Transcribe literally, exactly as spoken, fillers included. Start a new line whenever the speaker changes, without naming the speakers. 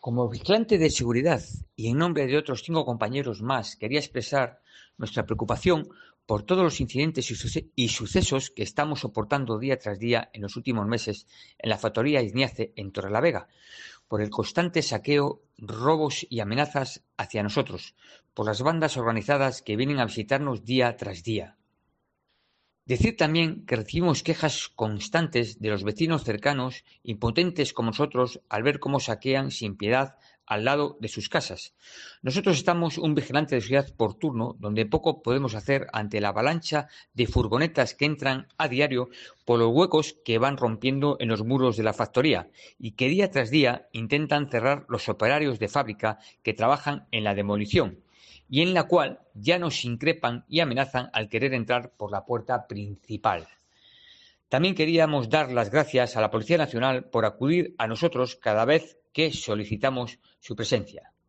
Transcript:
Como vigilante de seguridad y en nombre de otros cinco compañeros más, quería expresar nuestra preocupación por todos los incidentes y, suce y sucesos que estamos soportando día tras día en los últimos meses en la factoría Isniace en Torrelavega, por el constante saqueo, robos y amenazas hacia nosotros, por las bandas organizadas que vienen a visitarnos día tras día. Decir también que recibimos quejas constantes de los vecinos cercanos, impotentes como nosotros, al ver cómo saquean sin piedad al lado de sus casas. Nosotros estamos un vigilante de seguridad por turno, donde poco podemos hacer ante la avalancha de furgonetas que entran a diario por los huecos que van rompiendo en los muros de la factoría y que día tras día intentan cerrar los operarios de fábrica que trabajan en la demolición, y en la cual ya nos increpan y amenazan al querer entrar por la puerta principal. También queríamos dar las gracias a la Policía Nacional por acudir a nosotros cada vez que solicitamos su presencia.